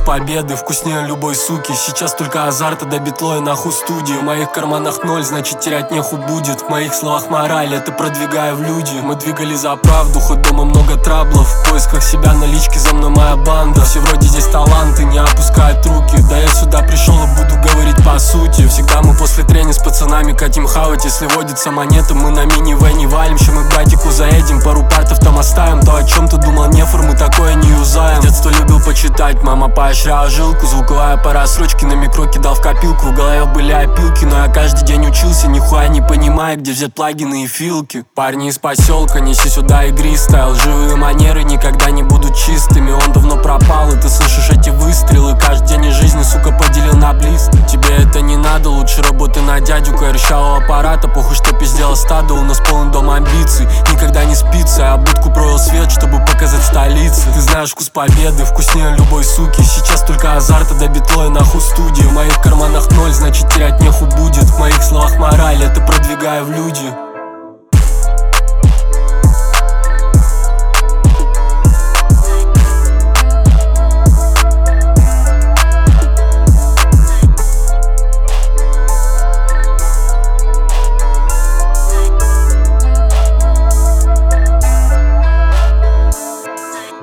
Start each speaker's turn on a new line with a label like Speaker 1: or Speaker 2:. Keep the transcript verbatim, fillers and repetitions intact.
Speaker 1: победы вкуснее любой суки. Сейчас только азарта до битло и нахуй студии. В моих карманах ноль, значит терять неху будет. В моих словах мораль, это продвигаю в люди. Мы двигали за правду, хоть дома много траблов. В поисках себя налички, за мной моя банда. Все вроде здесь таланты, не опускают руки. Да я сюда пришел и буду говорить по сути. Всегда мы после трения с пацанами катим хавать. Если водится монета, мы на мини-вэне валим. Ща мы братику заедем, пару партов там оставим. То, о чем ты думал, нефор, мы такое не юзаем. Детство любил почитать, мама поощряла жилку. Звуковая пара срочки на микро кидал в копилку. В голове были опилки, но я каждый день учился. Нихуя не понимая, где взять плагины и филки. Парни из поселка, неси сюда игристая. Лживые манеры никогда не будут чистыми. Он давно пропал, и ты слышишь эти выстрелы. Каждый день из жизни, сука, поделил на близ. Тебе это не надо, лучше работай на дядю. Рычал аппарата, похуй, что пиздела стадо. У нас полный дом амбиций, никогда не спится. Я будку провел свет, чтобы показать столицы. Ты знаешь вкус победы, вкуснее любой суки. Сейчас только азарта до битло и нахуй студии. В моих карманах ноль, значит терять неху будет. В моих словах мораль, это продвигаю в люди.